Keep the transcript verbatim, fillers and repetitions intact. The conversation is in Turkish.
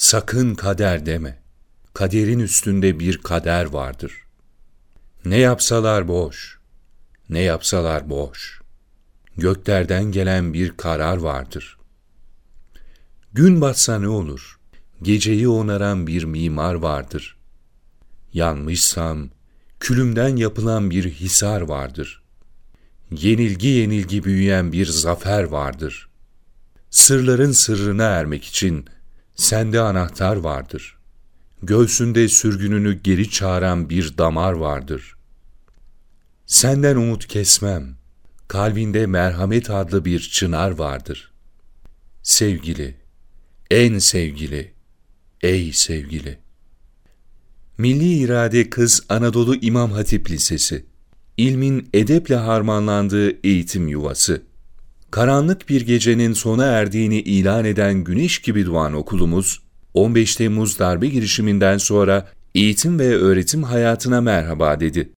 Sakın kader deme. Kaderin üstünde bir kader vardır. Ne yapsalar boş, ne yapsalar boş. Göklerden gelen bir karar vardır. Gün batsa ne olur? Geceyi onaran bir mimar vardır. Yanmışsam, külümden yapılan bir hisar vardır. Yenilgi yenilgi büyüyen bir zafer vardır. Sırların sırrına ermek için sende anahtar vardır. Göğsünde sürgününü geri çağıran bir damar vardır. Senden umut kesmem, kalbinde merhamet adlı bir çınar vardır. Sevgili, en sevgili, ey sevgili. Milli İrade Kız Anadolu İmam Hatip Lisesi, ilmin edeple harmanlandığı eğitim yuvası. Karanlık bir gecenin sona erdiğini ilan eden güneş gibi doğan okulumuz, on beş Temmuz darbe girişiminden sonra eğitim ve öğretim hayatına merhaba dedi.